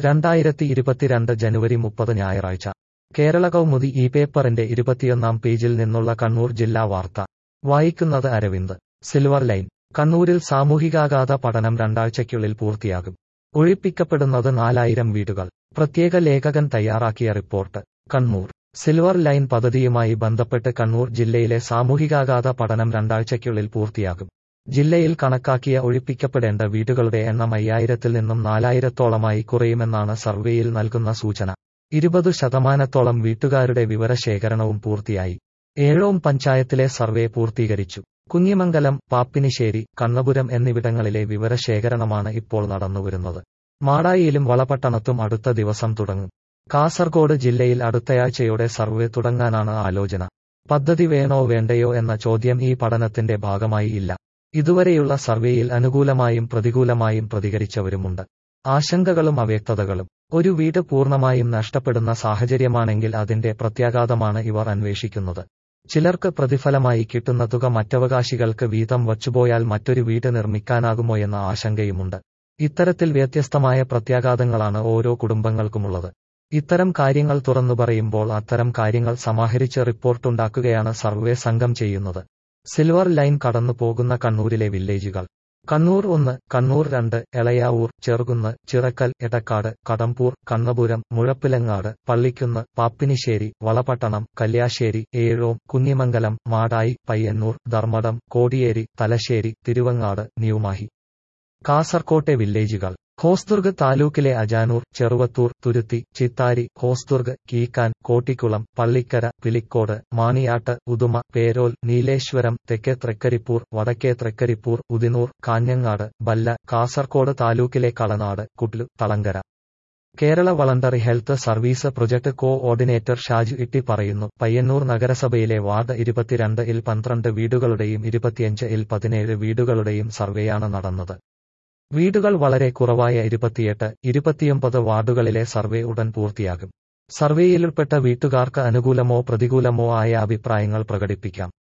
2022 ജനുവരി 30 ഞായറാഴ്ച കേരള കൗമുദി ഈ പേപ്പറിന്റെ 21 പേജിൽ നിന്നുള്ള കണ്ണൂർ ജില്ലാ വാർത്ത വായിക്കുന്നത് അരവിന്ദ്. സിൽവർ ലൈൻ കണ്ണൂരിൽ സാമൂഹികാഘാത പഠനം 2 ആഴ്ചയ്ക്കുള്ളിൽ പൂർത്തിയാകും. ഒഴിപ്പിക്കപ്പെടുന്നത് 4000 വീടുകൾ. പ്രത്യേക ലേഖകൻ തയ്യാറാക്കിയ റിപ്പോർട്ട്. കണ്ണൂർ സിൽവർ ലൈൻ പദ്ധതിയുമായി ബന്ധപ്പെട്ട് കണ്ണൂർ ജില്ലയിലെ സാമൂഹികാഘാത പഠനം 2 ആഴ്ചയ്ക്കുള്ളിൽ പൂർത്തിയാകും. ജില്ലയിൽ കണക്കാക്കിയ ഒഴിപ്പിക്കപ്പെടേണ്ട വീടുകളുടെ എണ്ണം 5000-ൽ നിന്നും 4000-ത്തോളമായി കുറയുമെന്നാണ് സർവേയിൽ നൽകുന്ന സൂചന. 20% വീട്ടുകാരുടെ വിവരശേഖരണവും പൂർത്തിയായി. ഏഴോം പഞ്ചായത്തിലെ സർവേ പൂർത്തീകരിച്ചു. കുഞ്ഞിമംഗലം, പാപ്പിനിശ്ശേരി, കണ്ണപുരം എന്നിവിടങ്ങളിലെ വിവരശേഖരണമാണ് ഇപ്പോൾ നടന്നുവരുന്നത്. മാടായിയിലും വളപട്ടണത്തും അടുത്ത ദിവസം തുടങ്ങും. കാസർഗോഡ് ജില്ലയിൽ അടുത്തയാഴ്ചയോടെ സർവേ തുടങ്ങാനാണ് ആലോചന. പദ്ധതി വേണോ വേണ്ടയോ എന്ന ചോദ്യം ഈ പഠനത്തിന്റെ ഭാഗമായി ഇല്ല. ഇതുവരെയുള്ള സർവേയിൽ അനുകൂലമായും പ്രതികൂലമായും പ്രതികരിച്ചവരുമുണ്ട്. ആശങ്കകളും അവ്യക്തതകളും. ഒരു വീട് പൂർണ്ണമായും നഷ്ടപ്പെടുന്ന സാഹചര്യമാണെങ്കിൽ അതിന്റെ പ്രത്യാഘാതമാണ് ഇവർ അന്വേഷിക്കുന്നത്. ചിലർക്ക് പ്രതിഫലമായി കിട്ടുന്ന തുക മറ്റവകാശികൾക്ക് വീതം വച്ചുപോയാൽ മറ്റൊരു വീട് നിർമ്മിക്കാനാകുമോയെന്ന ആശങ്കയുമുണ്ട്. ഇത്തരത്തിൽ വ്യത്യസ്തമായ പ്രത്യാഘാതങ്ങളാണ് ഓരോ കുടുംബങ്ങൾക്കുമുള്ളത്. ഇത്തരം കാര്യങ്ങൾ തുറന്നു പറയുമ്പോൾ അത്തരം കാര്യങ്ങൾ സമാഹരിച്ച് റിപ്പോർട്ടുണ്ടാക്കുകയാണ് സർവേ സംഘം ചെയ്യുന്നത്. സിൽവർ ലൈൻ കടന്നു പോകുന്ന കണ്ണൂരിലെ വില്ലേജുകൾ. കണ്ണൂർ 1, കണ്ണൂർ 2, എളയാവൂർ, ചെറുകുന്ന്, ചിറക്കൽ, എടക്കാട്, കടമ്പൂർ, കണ്ണപുരം, മുഴപ്പിലങ്ങാട്, പള്ളിക്കുന്ന്, പാപ്പിനിശ്ശേരി, വളപട്ടണം, കല്യാശ്ശേരി, ഏഴോം, കുഞ്ഞിമംഗലം, മാടായി, പയ്യന്നൂർ, ധർമ്മടം, കോടിയേരി, തലശ്ശേരി, തിരുവങ്ങാട്, ന്യൂമാഹി. കാസർകോട്ടെ വില്ലേജുകൾ. ഹോസ്ദുർഗ് താലൂക്കിലെ അജാനൂർ, ചെറുവത്തൂർ, തുരുത്തി, ചിത്താരി, ഹോസ്ദുർഗ്, കീക്കാൻ, കോട്ടിക്കുളം, പള്ളിക്കര, പിലിക്കോട്, മാണിയാട്ട്, ഉദുമ, പേരോൽ, നീലേശ്വരം, തെക്കേ തൃക്കരിപ്പൂർ, വടക്കേ തൃക്കരിപ്പൂർ, ഉദിനൂർ, കാഞ്ഞങ്ങാട്, ബല്ല. കാസർകോട് താലൂക്കിലെ Kalanad, Kudlu, Thalangara. Kerala voluntary health service project coordinator Shaju Itty പറയുന്നു, പയ്യന്നൂർ നഗരസഭയിലെ വാർഡ് 22-ൽ 12 വീടുകളുടെയും 25-ൽ 17 വീടുകളുടെയും സർവേയാണ് നടന്നത്. വീടുകൾ വളരെ കുറവായ 28, 29 വാർഡുകളിലെ സർവേ ഉടൻ പൂർത്തിയാകും. സർവേയിലുൾപ്പെട്ട വീട്ടുകാർക്ക് അനുകൂലമോ പ്രതികൂലമോ ആയ അഭിപ്രായങ്ങൾ പ്രകടിപ്പിക്കാം.